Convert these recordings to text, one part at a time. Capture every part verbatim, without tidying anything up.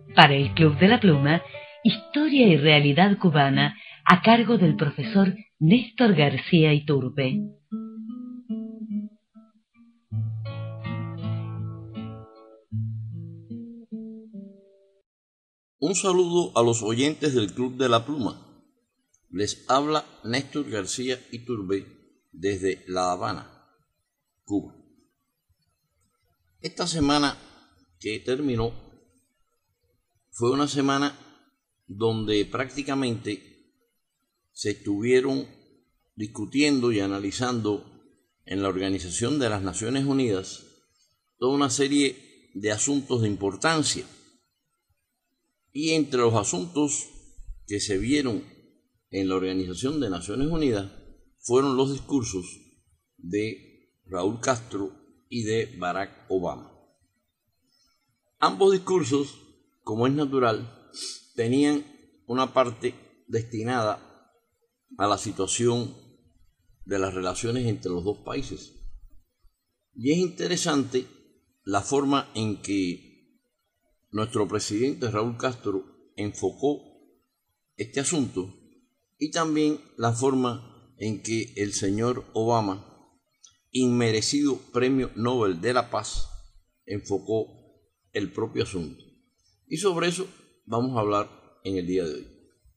Para el Club de la Pluma, Historia y Realidad Cubana, a cargo del profesor Néstor García Iturbe. Un saludo a los oyentes del Club de la Pluma. Les habla Néstor García Iturbe desde La Habana, Cuba. Esta semana que terminó fue una semana donde prácticamente se estuvieron discutiendo y analizando en la Organización de las Naciones Unidas toda una serie de asuntos de importancia. Y entre los asuntos que se vieron en la Organización de Naciones Unidas fueron los discursos de Raúl Castro y de Barack Obama. Ambos discursos, como es natural, tenían una parte destinada a la situación de las relaciones entre los dos países. Y es interesante la forma en que nuestro presidente Raúl Castro enfocó este asunto y también la forma en que el señor Obama, inmerecido Premio Nobel de la Paz, enfocó el propio asunto. Y sobre eso vamos a hablar en el día de hoy.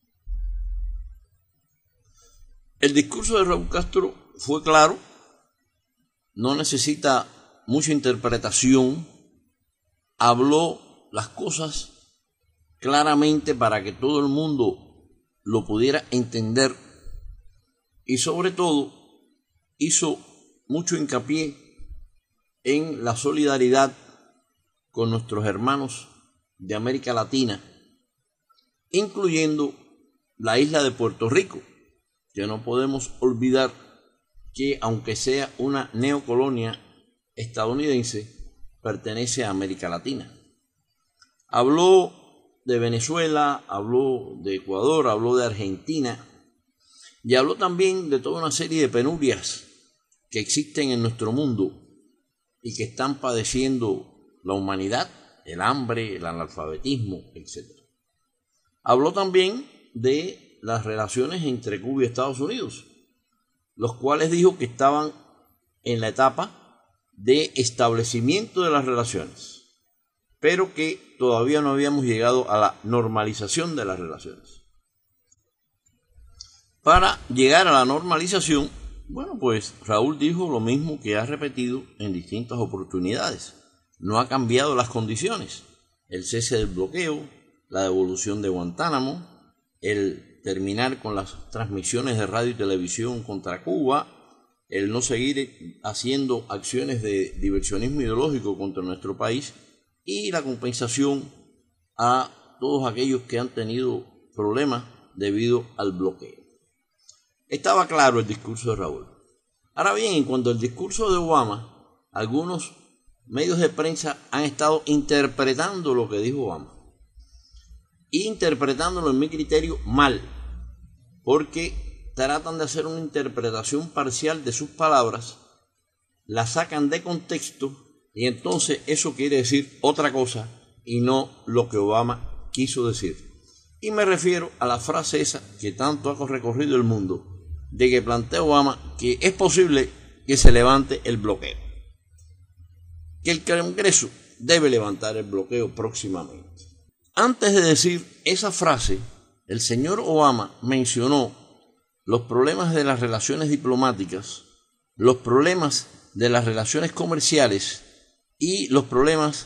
El discurso de Raúl Castro fue claro, no necesita mucha interpretación, habló las cosas claramente para que todo el mundo lo pudiera entender y sobre todo hizo mucho hincapié en la solidaridad con nuestros hermanos de América Latina, incluyendo la isla de Puerto Rico, que no podemos olvidar que aunque sea una neocolonia estadounidense, pertenece a América Latina. Habló de Venezuela, habló de Ecuador, habló de Argentina y habló también de toda una serie de penurias que existen en nuestro mundo y que están padeciendo la humanidad, el hambre, el analfabetismo, etcétera. Habló también de las relaciones entre Cuba y Estados Unidos, los cuales dijo que estaban en la etapa de establecimiento de las relaciones, pero que todavía no habíamos llegado a la normalización de las relaciones. Para llegar a la normalización, bueno, pues Raúl dijo lo mismo que ha repetido en distintas oportunidades. No ha cambiado las condiciones. El cese del bloqueo, la devolución de Guantánamo, el terminar con las transmisiones de radio y televisión contra Cuba, el no seguir haciendo acciones de diversionismo ideológico contra nuestro país, y la compensación a todos aquellos que han tenido problemas debido al bloqueo. Estaba claro el discurso de Raúl. Ahora bien, en cuanto al discurso de Obama, algunos medios de prensa han estado interpretando lo que dijo Obama, y interpretándolo en mi criterio mal, porque tratan de hacer una interpretación parcial de sus palabras, la sacan de contexto y entonces eso quiere decir otra cosa y no lo que Obama quiso decir. Y me refiero a la frase esa que tanto ha recorrido el mundo, de que plantea Obama que es posible que se levante el bloqueo, que el Congreso debe levantar el bloqueo próximamente. Antes de decir esa frase, el señor Obama mencionó los problemas de las relaciones diplomáticas, los problemas de las relaciones comerciales y los problemas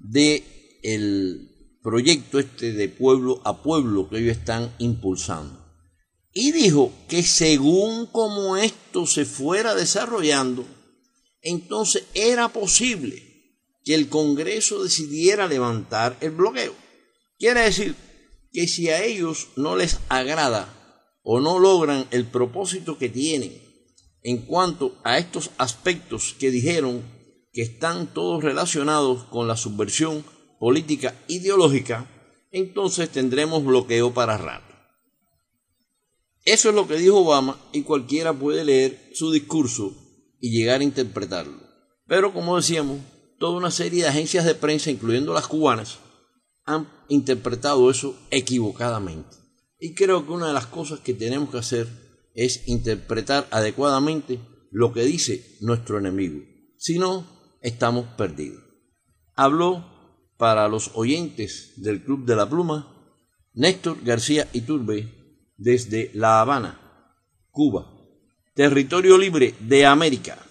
del proyecto este de pueblo a pueblo que ellos están impulsando. Y dijo que según como esto se fuera desarrollando, entonces era posible que el Congreso decidiera levantar el bloqueo. Quiere decir que si a ellos no les agrada o no logran el propósito que tienen en cuanto a estos aspectos que dijeron que están todos relacionados con la subversión política ideológica, entonces tendremos bloqueo para rato. Eso es lo que dijo Obama y cualquiera puede leer su discurso y llegar a interpretarlo. Pero como decíamos, toda una serie de agencias de prensa, incluyendo las cubanas, han interpretado eso equivocadamente. Y creo que una de las cosas que tenemos que hacer es interpretar adecuadamente lo que dice nuestro enemigo. Si no, estamos perdidos. Habló para los oyentes del Club de la Pluma Néstor García Iturbe desde La Habana, Cuba, territorio libre de América.